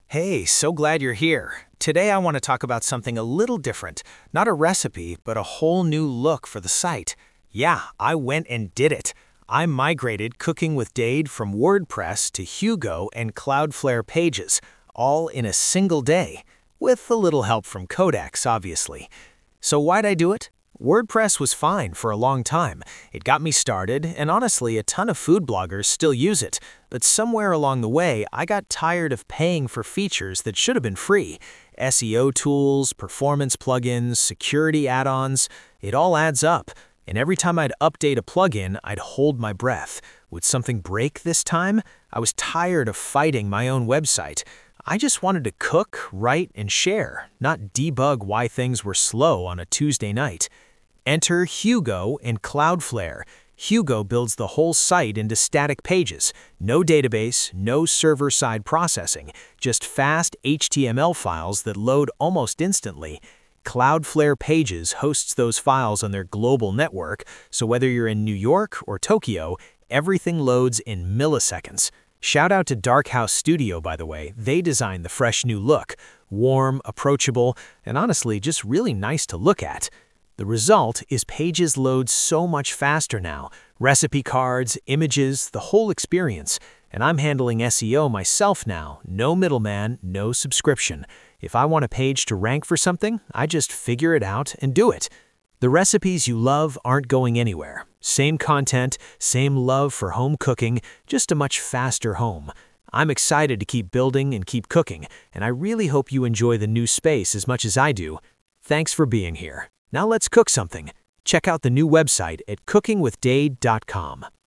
Hey, so glad you're here. Today I want to talk about something a little different. Not a recipe, but a whole new look for the site. Yeah, I went and did it. I migrated Cooking with Dade from WordPress to Hugo and Cloudflare pages, all in a single day, with a little help from Codex, obviously. So why'd I do it? WordPress was fine for a long time. It got me started, and honestly, a ton of food bloggers still use it. But somewhere along the way, I got tired of paying for features that should have been free. SEO tools, performance plugins, security add-ons, it all adds up. And every time I'd update a plugin, I'd hold my breath. Would something break this time? I was tired of fighting my own website. I just wanted to cook, write, and share, not debug why things were slow on a Tuesday night. Enter Hugo and Cloudflare. Hugo builds the whole site into static pages. No database, no server-side processing, just fast HTML files that load almost instantly. Cloudflare Pages hosts those files on their global network, so whether you're in New York or Tokyo, everything loads in milliseconds. Shout out to Dark House Studio, by the way. They designed the fresh new look. Warm, approachable, and honestly just really nice to look at. The result is pages load so much faster now. Recipe cards, images, the whole experience. And I'm handling SEO myself now. No middleman, no subscription. If I want a page to rank for something, I just figure it out and do it. The recipes you love aren't going anywhere. Same content, same love for home cooking, just a much faster home. I'm excited to keep building and keep cooking, and I really hope you enjoy the new space as much as I do. Thanks for being here. Now let's cook something. Check out the new website at cookingwithdade.com.